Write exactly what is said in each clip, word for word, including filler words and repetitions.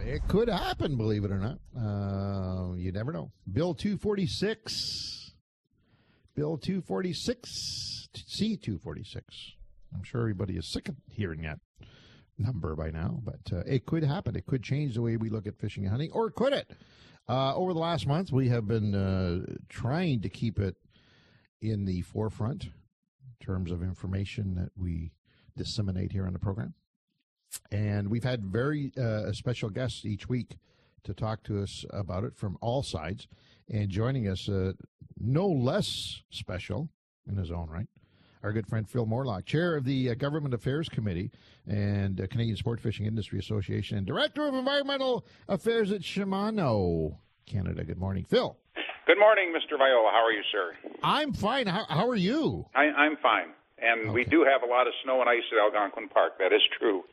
It could happen, believe it or not. Uh, you never know. Bill two forty-six. Bill two forty-six. C two forty-six. I'm sure everybody is sick of hearing that number by now, but uh, it could happen. It could change the way we look at fishing and hunting, or could it? Uh, over the last month, we have been uh, trying to keep it in the forefront in terms of information that we disseminate here on the program. And we've had very uh, special guests each week to talk to us about it from all sides. And joining us, uh, no less special in his own right, our good friend Phil Morlock, chair of the uh, Government Affairs Committee and uh, Canadian Sport Fishing Industry Association, and director of environmental affairs at Shimano Canada. Good morning, Phil. Good morning, Mister Viola. How are you, sir? I'm fine. How, how are you? I, I'm fine. And okay. We do have a lot of snow and ice at Algonquin Park. That is true.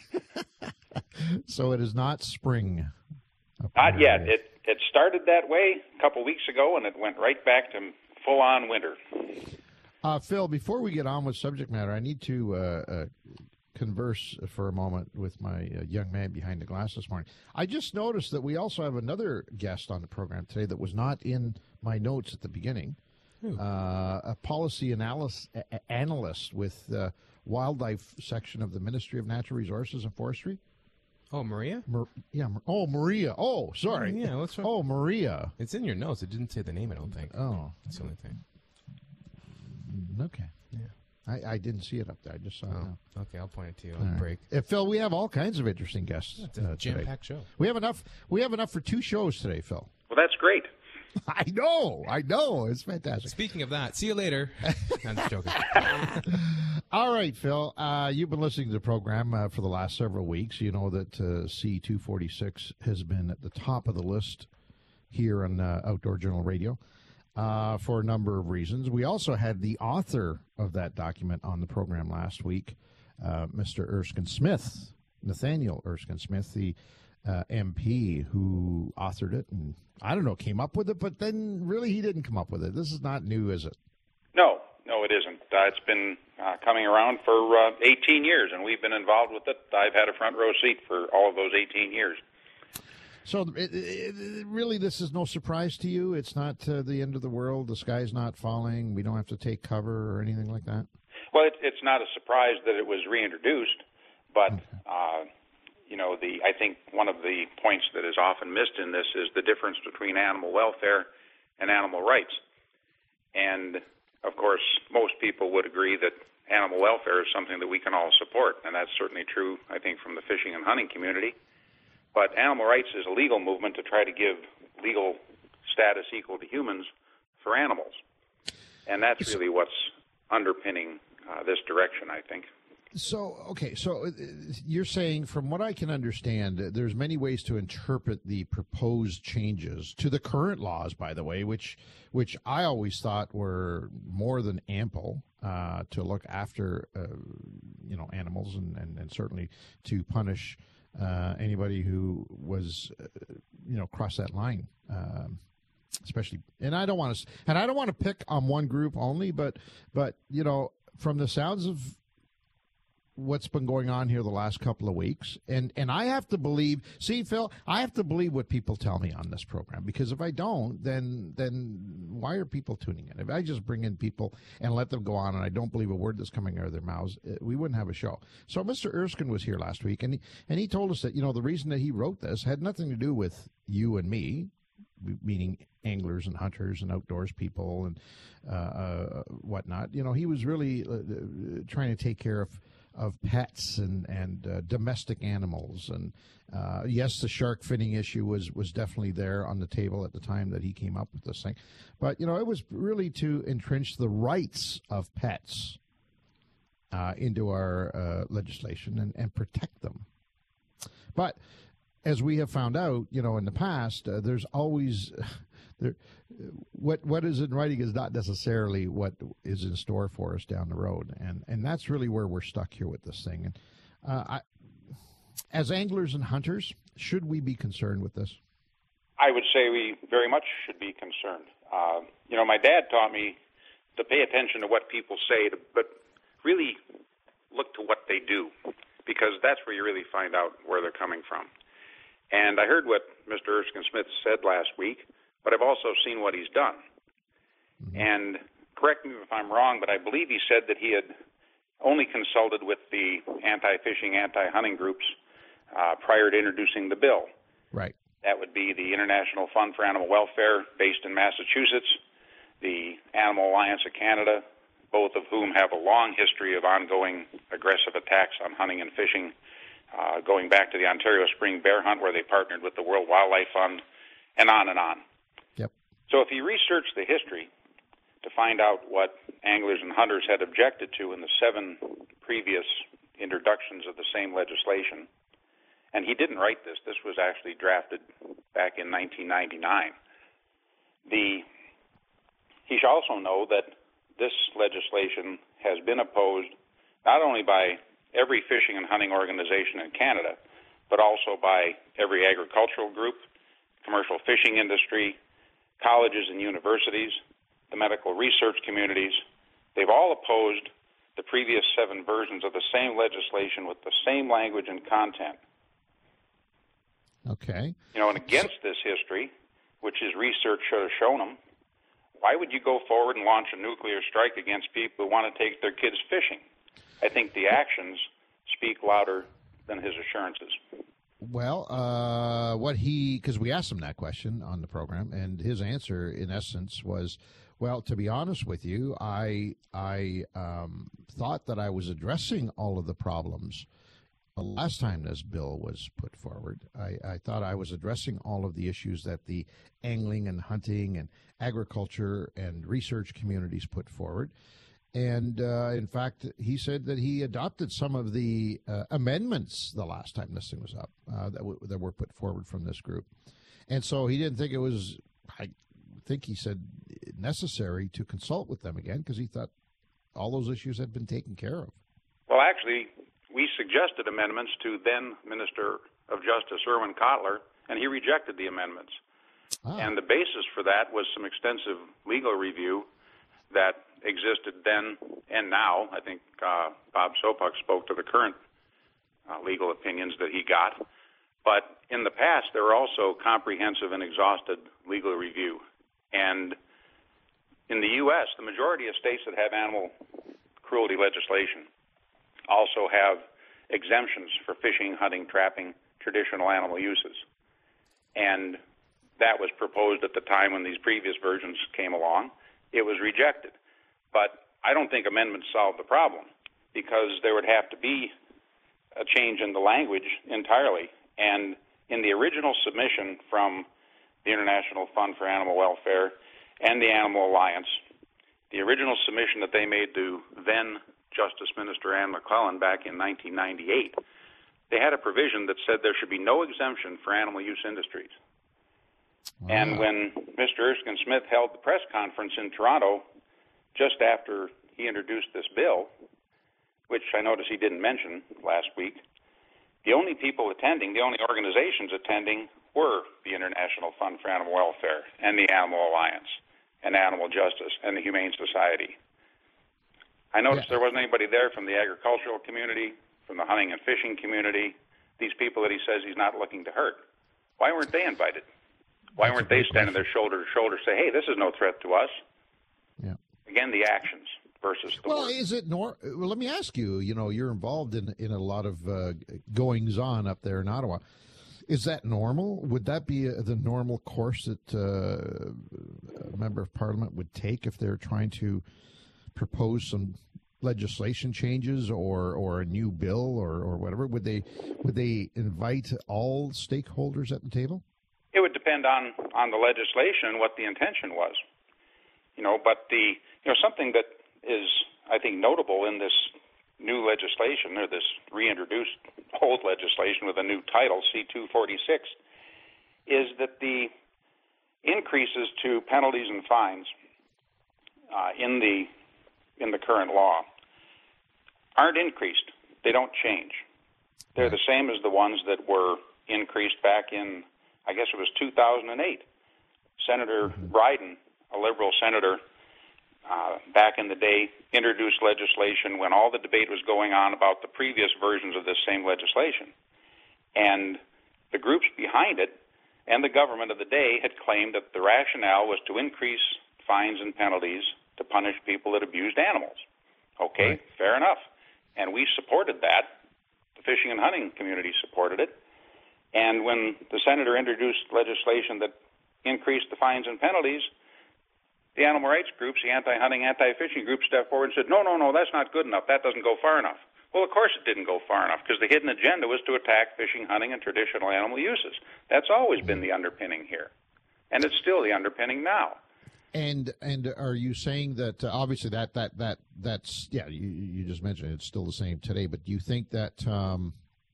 So it is not spring. Not yet. It it started that way a couple weeks ago, and it went right back to full-on winter. Uh, Phil, before we get on with subject matter, I need to uh, uh, converse for a moment with my uh, young man behind the glass this morning. I just noticed that we also have another guest on the program today that was not in my notes at the beginning. Uh, a policy analyst, a- analyst with the wildlife section of the Ministry of Natural Resources and Forestry. Oh, Maria? Mar- yeah. Oh, Maria. Oh, sorry. Oh, yeah, what's wrong? Oh, Maria. It's in your notes. It didn't say the name, I don't think. Oh. That's the only thing. Okay. Yeah. I, I didn't see it up there. I just saw oh, it now. Okay, I'll point it to you on right. break. Uh, Phil, we have all kinds of interesting guests. It's a uh, jam-packed show. We have enough. We have enough for two shows today, Phil. Well, that's great. I know, I know. It's fantastic. Speaking of that, see you later. I'm just joking. All right, Phil. Uh, you've been listening to the program uh, for the last several weeks. You know that uh, C two forty-six has been at the top of the list here on uh, Outdoor Journal Radio uh, for a number of reasons. We also had the author of that document on the program last week, uh, Mister Erskine Smith, Nathaniel Erskine Smith, the uh, M P who authored it and, I don't know, came up with it, but then really he didn't come up with it. This is not new, is it? No, no, it isn't. Uh, it's been uh, coming around for uh, eighteen years, and we've been involved with it. I've had a front row seat for all of those eighteen years. So it, it, it, really this is no surprise to you? It's not uh, the end of the world? The sky's not falling? We don't have to take cover or anything like that? Well, it, it's not a surprise that it was reintroduced, but... Okay. Uh, You know, the I think one of the points that is often missed in this is the difference between animal welfare and animal rights. And, of course, most people would agree that animal welfare is something that we can all support, and that's certainly true, I think, from the fishing and hunting community. But animal rights is a legal movement to try to give legal status equal to humans for animals. And that's really what's underpinning uh, this direction, I think. So, okay, so you're saying, from what I can understand, there's many ways to interpret the proposed changes to the current laws, by the way, which which I always thought were more than ample uh, to look after, uh, you know, animals and, and, and certainly to punish uh, anybody who was, uh, you know, crossed that line. Um, especially, and I don't want to, and I don't want to pick on one group only, but but you know, from the sounds of what's been going on here the last couple of weeks. And and I have to believe, see, Phil, I have to believe what people tell me on this program, because if I don't, then then why are people tuning in? If I just bring in people and let them go on and I don't believe a word that's coming out of their mouths, we wouldn't have a show. So Mister Erskine was here last week, and he, and he told us that, you know, the reason that he wrote this had nothing to do with you and me, meaning anglers and hunters and outdoors people and uh, uh, whatnot. You know, he was really uh, trying to take care of of pets and, and uh, domestic animals. And, uh, yes, the shark finning issue was, was definitely there on the table at the time that he came up with this thing. But, you know, it was really to entrench the rights of pets uh, into our uh, legislation and, and protect them. But as we have found out, you know, in the past, uh, there's always... There, what what is in writing is not necessarily what is in store for us down the road, and and that's really where we're stuck here with this thing. And uh, I, as anglers and hunters, should we be concerned with this? I would say we very much should be concerned. Uh, you know, my dad taught me to pay attention to what people say, to, but really look to what they do, because that's where you really find out where they're coming from. And I heard what Mister Erskine Smith said last week, but I've also seen what he's done. Mm-hmm. And correct me if I'm wrong, but I believe he said that he had only consulted with the anti-fishing, anti-hunting groups uh, prior to introducing the bill. Right. That would be the International Fund for Animal Welfare, based in Massachusetts, the Animal Alliance of Canada, both of whom have a long history of ongoing aggressive attacks on hunting and fishing, uh, going back to the Ontario Spring Bear Hunt, where they partnered with the World Wildlife Fund, and on and on. Yep. So if you research the history to find out what anglers and hunters had objected to in the seven previous introductions of the same legislation, and he didn't write this, this was actually drafted back in nineteen ninety-nine, the, he should also know that this legislation has been opposed not only by every fishing and hunting organization in Canada, but also by every agricultural group, commercial fishing industry, colleges and universities, the medical research communities. They've all opposed the previous seven versions of the same legislation with the same language and content. Okay. You know, and against this history, which his research should have shown him, why would you go forward and launch a nuclear strike against people who want to take their kids fishing? I think the actions speak louder than his assurances. Well, uh, what he, because we asked him that question on the program, and his answer, in essence, was, well, to be honest with you, I I um, thought that I was addressing all of the problems the last time this bill was put forward. I, I thought I was addressing all of the issues that the angling and hunting and agriculture and research communities put forward. And, uh, in fact, he said that he adopted some of the uh, amendments the last time this thing was up uh, that, w- that were put forward from this group. And so he didn't think it was, I think he said, necessary to consult with them again because he thought all those issues had been taken care of. Well, actually, we suggested amendments to then Minister of Justice Irwin Cotler, and he rejected the amendments. Ah. And the basis for that was some extensive legal review that existed then and now. I think uh, Bob Sopuck spoke to the current uh, legal opinions that he got. But in the past, there were also comprehensive and exhaustive legal review. And in the U S, the majority of states that have animal cruelty legislation also have exemptions for fishing, hunting, trapping, traditional animal uses. And that was proposed at the time when these previous versions came along. It was rejected. But I don't think amendments solve the problem because there would have to be a change in the language entirely. And in the original submission from the International Fund for Animal Welfare and the Animal Alliance, the original submission that they made to then Justice Minister Anne McClellan back in nineteen ninety-eight, they had a provision that said there should be no exemption for animal use industries. Wow. And when Mister Erskine Smith held the press conference in Toronto just after he introduced this bill, which I noticed he didn't mention last week, the only people attending, the only organizations attending were the International Fund for Animal Welfare and the Animal Alliance and Animal Justice and the Humane Society. I noticed yeah. there wasn't anybody there from the agricultural community, from the hunting and fishing community, these people that he says he's not looking to hurt. Why weren't they invited? Why That's weren't they standing question. there shoulder to shoulder say, hey, this is no threat to us? Yeah. Again, the actions versus the well, words. Is it nor- well, let me ask you, you know, you're involved in, in a lot of uh, goings-on up there in Ottawa. Is that normal? Would that be a, the normal course that uh, a member of Parliament would take if they're trying to propose some legislation changes or, or a new bill or, or whatever? Would they would they invite all stakeholders at the table? It would depend on, on the legislation and what the intention was. You know, but the you know something that is, I think, notable in this new legislation, or this reintroduced old legislation with a new title, C two forty-six, is that the increases to penalties and fines uh, in the in the current law aren't increased. They don't change. They're the same as the ones that were increased back in, I guess it was two thousand eight. Senator mm-hmm. Bryden, a Liberal senator, uh, back in the day, introduced legislation when all the debate was going on about the previous versions of this same legislation. And the groups behind it and the government of the day had claimed that the rationale was to increase fines and penalties to punish people that abused animals. Okay, right. Fair enough. And we supported that. The fishing and hunting community supported it. And when the senator introduced legislation that increased the fines and penalties, the animal rights groups, the anti-hunting, anti-fishing groups stepped forward and said, no, no, no, that's not good enough. That doesn't go far enough. Well, of course it didn't go far enough, because the hidden agenda was to attack fishing, hunting, and traditional animal uses. That's always been the underpinning here, and it's still the underpinning now. And and are you saying that uh, obviously that that that that's yeah you you just mentioned it's still the same today, but do you think that um,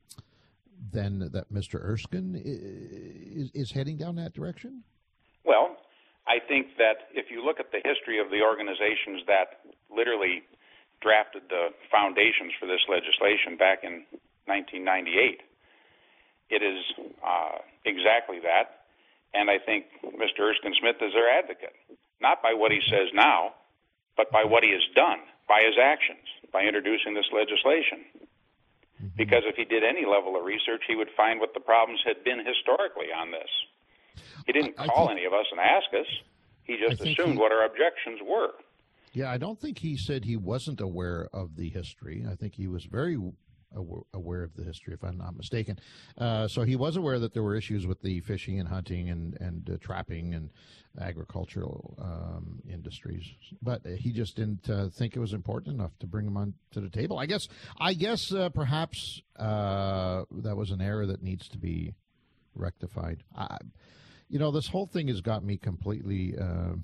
then that Mister Erskine is is heading down that direction? Well, I think that if you look at the history of the organizations that literally drafted the foundations for this legislation back in nineteen ninety-eight, it is uh, exactly that. And I think Mister Erskine Smith is their advocate, not by what he says now, but by what he has done, by his actions, by introducing this legislation. Mm-hmm. Because if he did any level of research, he would find what the problems had been historically on this. He didn't I, I call think, any of us and ask us. He just assumed he, what our objections were. Yeah, I don't think he said he wasn't aware of the history. I think he was very aware of the history, if I'm not mistaken. Uh, so he was aware that there were issues with the fishing and hunting and, and uh, trapping and agricultural um, industries. But he just didn't uh, think it was important enough to bring them on to the table. I guess, I guess uh, perhaps uh, that was an error that needs to be rectified. I, you know, this whole thing has got me completely uh,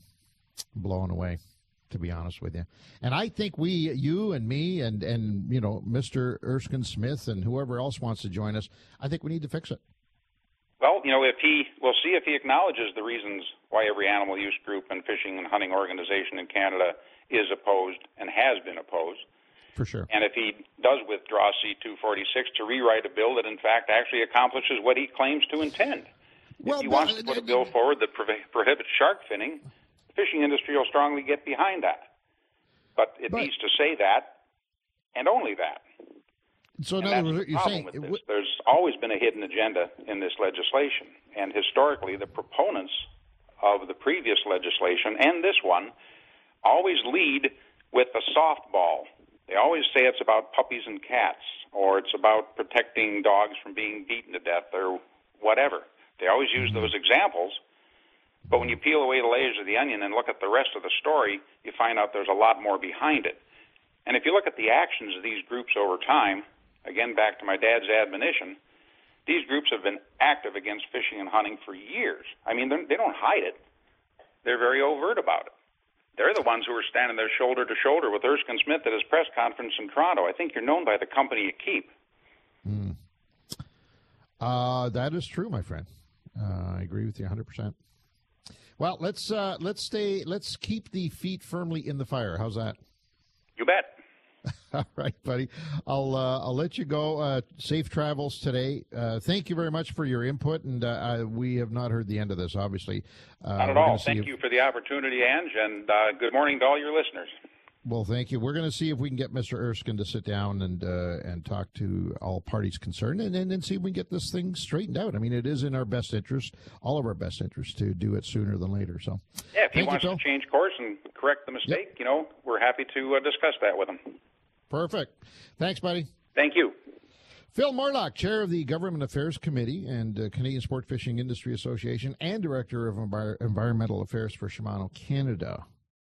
blown away, to be honest with you. And I think we, you and me and, and you know, Mister Erskine Smith and whoever else wants to join us, I think we need to fix it. Well, you know, if he, we'll see if he acknowledges the reasons why every animal use group and fishing and hunting organization in Canada is opposed and has been opposed. For sure. And if he does withdraw C two forty-six to rewrite a bill that, in fact, actually accomplishes what he claims to intend. Well, if he but, wants to put a bill forward that pro- prohibits shark finning, the fishing industry will strongly get behind that. But it but, needs to say that, and only that. So, in and other words, the you're problem saying with it this. w- There's always been a hidden agenda in this legislation, and historically, the proponents of the previous legislation and this one always lead with a softball. They always say it's about puppies and cats, or it's about protecting dogs from being beaten to death, or whatever. They always use those examples, but when you peel away the layers of the onion and look at the rest of the story, you find out there's a lot more behind it. And if you look at the actions of these groups over time, again, back to my dad's admonition, these groups have been active against fishing and hunting for years. I mean, they don't hide it. They're very overt about it. They're the ones who are standing there shoulder to shoulder with Erskine Smith at his press conference in Toronto. I think you're known by the company you keep. Mm. Uh, that is true, my friend. Uh, I agree with you one hundred percent. Well, let's uh, let's stay. Let's keep the feet firmly in the fire. How's that? You bet. All right, buddy. I'll uh, I'll let you go. Uh, safe travels today. Uh, thank you very much for your input, and uh, I, we have not heard the end of this, obviously. Uh, not at all. Thank if... you for the opportunity, Ange, and uh, good morning to all your listeners. Well, thank you. We're going to see if we can get Mister Erskine to sit down and uh, and talk to all parties concerned, and then and see if we can get this thing straightened out. I mean, it is in our best interest, all of our best interest, to do it sooner than later. So, yeah, if he thank wants you, to change course and correct the mistake, yep. you know, we're happy to uh, discuss that with him. Perfect. Thanks, buddy. Thank you. Phil Morlock, Chair of the Government Affairs Committee and uh, Canadian Sport Fishing Industry Association and Director of Envir- Environmental Affairs for Shimano Canada.